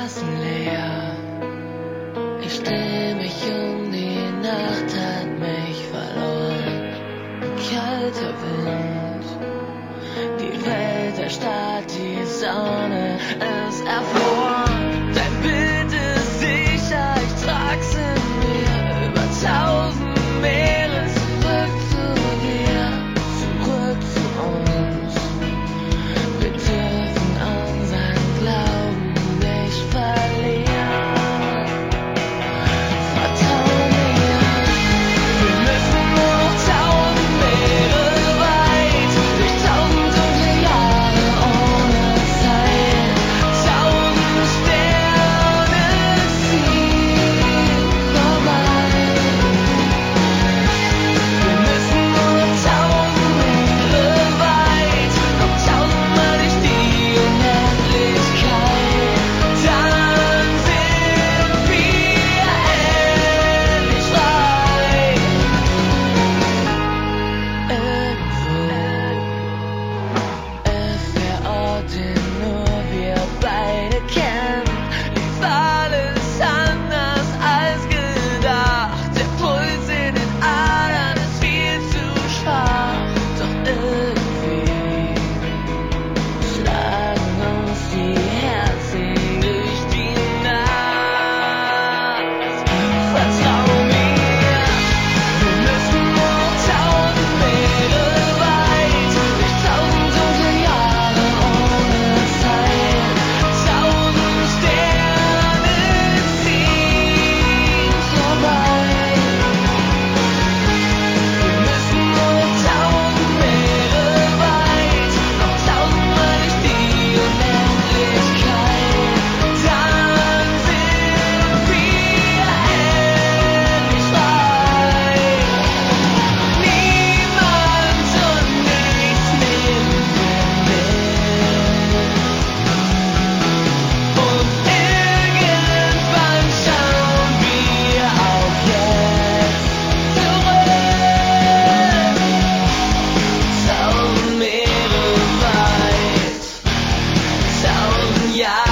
Straßen leer. Ich dreh mich die Nacht hat mich verloren. Ein kalter Wind, die Welt erstarrt, die Sonne ist erfroren. Dein Bild ist sicher, ich trag's in mir über 1000 Meere zurück zu dir, zurück zu uns. Wir dürfen unseren Glauben nicht verlieren. Vertrau mir, wir müssen nur noch 1000 Meere weit, durch 1000 dunkle Jahre ohne Zeit, 1000 Sterne ziehen vorbei. Wir müssen nur noch 1000 Meere weit, noch 1000-mal durch die Unendlichkeit. Dann sind wir endlich frei. Irgendwo ist der Ort, den nur wir beide kennen. Lief alles anders als gedacht. Der Puls in den Adern ist viel zu schwach. Doch irgendwie schlagen uns die Herzen durch die Nacht. Vertrau mir, wir müssen nur noch 1000 Meere weit, durch 1000 dunkle Jahre ohne Zeit, 1000 Sterne ziehen vorbei. Wir müssen nur noch 1000 Meere weit, noch 1000-mal durch die Unendlichkeit. Dann sind wir endlich frei. Niemand und nichts nehmen wir mit. Und irgendwann schauen wir auch jetzt zurück. 1000 Meere weit, 1000 Jahre.